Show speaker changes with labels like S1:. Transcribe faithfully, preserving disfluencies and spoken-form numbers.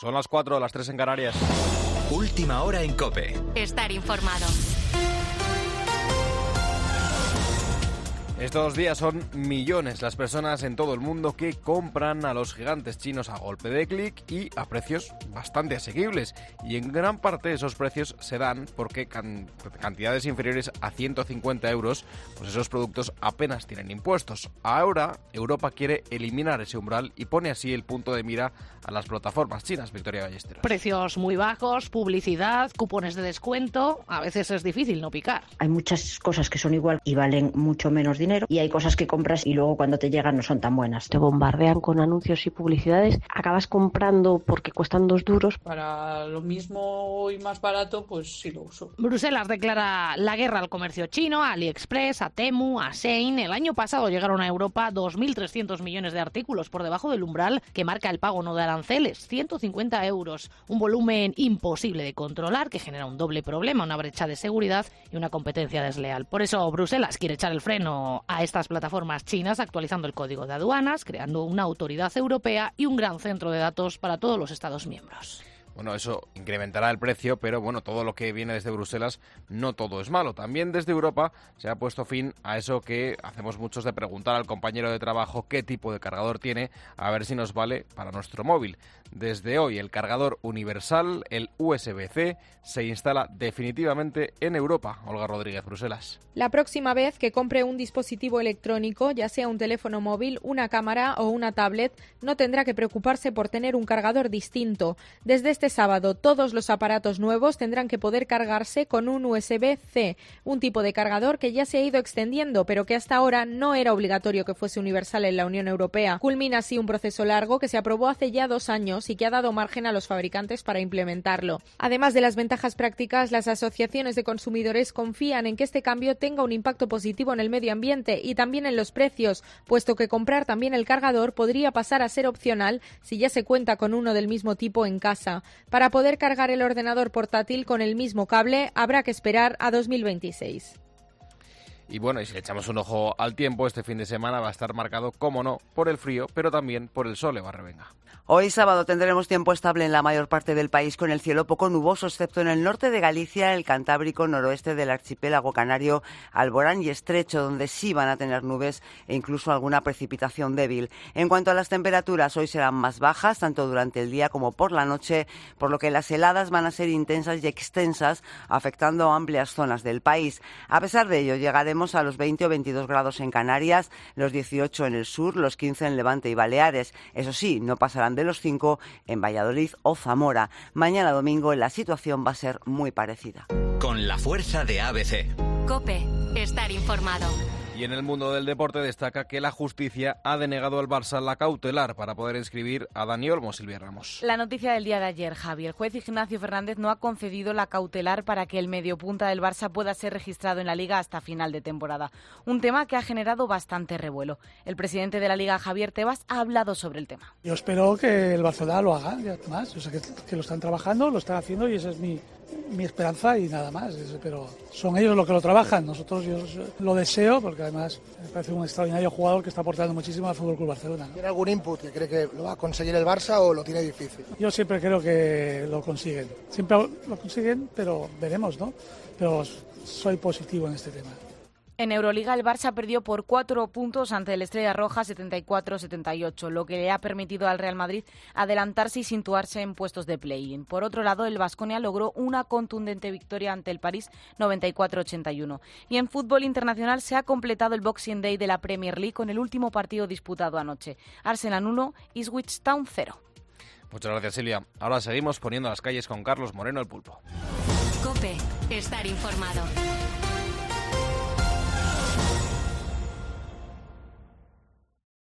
S1: Son las cuatro, las tres en Canarias.
S2: Última hora en COPE.
S3: Estar informado.
S1: Estos días son millones las personas en todo el mundo que compran a los gigantes chinos a golpe de clic y a precios bastante asequibles. Y en gran parte esos precios se dan porque can- cantidades inferiores a ciento cincuenta euros, pues esos productos apenas tienen impuestos. Ahora Europa quiere eliminar ese umbral y pone así el punto de mira a las plataformas chinas. Victoria Ballesteros.
S4: Precios muy bajos, publicidad, cupones de descuento. A veces es difícil no picar.
S5: Hay muchas cosas que son igual y valen mucho menos dinero. Y hay cosas que compras y luego cuando te llegan no son tan buenas.
S6: Te bombardean con anuncios y publicidades, acabas comprando porque cuestan dos duros.
S7: Para lo mismo y más barato, pues sí lo uso.
S4: Bruselas declara la guerra al comercio chino, a AliExpress, a Temu, a Shein. El año pasado llegaron a Europa dos mil trescientos millones de artículos por debajo del umbral que marca el pago no de aranceles, ciento cincuenta euros. Un volumen imposible de controlar que genera un doble problema, una brecha de seguridad y una competencia desleal. Por eso Bruselas quiere echar el freno a estas plataformas chinas, actualizando el código de aduanas, creando una autoridad europea y un gran centro de datos para todos los Estados miembros.
S1: Bueno, eso incrementará el precio, pero bueno, todo lo que viene desde Bruselas no todo es malo. También desde Europa se ha puesto fin a eso que hacemos muchos de preguntar al compañero de trabajo qué tipo de cargador tiene, a ver si nos vale para nuestro móvil. Desde hoy el cargador universal, el U S B C, se instala definitivamente en Europa. Olga Rodríguez, Bruselas.
S8: La próxima vez que compre un dispositivo electrónico, ya sea un teléfono móvil, una cámara o una tablet, no tendrá que preocuparse por tener un cargador distinto. Desde este sábado, todos los aparatos nuevos tendrán que poder cargarse con un U S B C, un tipo de cargador que ya se ha ido extendiendo, pero que hasta ahora no era obligatorio que fuese universal en la Unión Europea. Culmina así un proceso largo que se aprobó hace ya dos años y que ha dado margen a los fabricantes para implementarlo. Además de las ventajas prácticas, las asociaciones de consumidores confían en que este cambio tenga un impacto positivo en el medio ambiente y también en los precios, puesto que comprar también el cargador podría pasar a ser opcional si ya se cuenta con uno del mismo tipo en casa. Para poder cargar el ordenador portátil con el mismo cable, habrá que esperar a dos mil veintiséis.
S1: Y bueno, y si le echamos un ojo al tiempo, este fin de semana va a estar marcado, como no, por el frío, pero también por el sol. Eva Revenga.
S9: Hoy sábado tendremos tiempo estable en la mayor parte del país, con el cielo poco nuboso, excepto en el norte de Galicia, el Cantábrico, noroeste del archipiélago canario, Alborán y Estrecho, donde sí van a tener nubes e incluso alguna precipitación débil. En cuanto a las temperaturas, hoy serán más bajas, tanto durante el día como por la noche, por lo que las heladas van a ser intensas y extensas, afectando a amplias zonas del país. A pesar de ello, llegaremos a los veinte o veintidós grados en Canarias, los dieciocho en el sur, los quince en Levante y Baleares. Eso sí, no pasarán de los cinco en Valladolid o Zamora. Mañana domingo la situación va a ser muy parecida.
S2: Con la fuerza de A B C.
S3: COPE. Estar informado.
S1: Y en el mundo del deporte destaca que la justicia ha denegado al Barça la cautelar para poder inscribir a Dani Olmo. Silvia Ramos.
S10: La noticia del día de ayer, Javi. El juez Ignacio Fernández no ha concedido la cautelar para que el mediopunta del Barça pueda ser registrado en la Liga hasta final de temporada. Un tema que ha generado bastante revuelo. El presidente de la Liga, Javier Tebas, ha hablado sobre el tema.
S11: Yo espero que el Barcelona lo haga, ya más. O sea, que, que lo están trabajando, lo están haciendo y esa es mi... mi esperanza y nada más, pero son ellos los que lo trabajan, nosotros yo lo deseo porque además me parece un extraordinario jugador que está aportando muchísimo al F C Barcelona.
S12: ¿Tiene algún input que cree que lo va a conseguir el Barça o lo tiene difícil?
S11: Yo siempre creo que lo consiguen, siempre lo consiguen, pero veremos, ¿no? Pero soy positivo en este tema.
S10: En Euroliga el Barça perdió por cuatro puntos ante el Estrella Roja setenta y cuatro a setenta y ocho, lo que le ha permitido al Real Madrid adelantarse y situarse en puestos de play-in. Por otro lado, el Baskonia logró una contundente victoria ante el París noventa y cuatro a ochenta y uno. Y en fútbol internacional se ha completado el Boxing Day de la Premier League con el último partido disputado anoche. Arsenal uno, Ipswich Town cero.
S1: Muchas gracias, Silvia. Ahora seguimos poniendo las calles con Carlos Moreno, el Pulpo.
S3: COPE. Estar informado.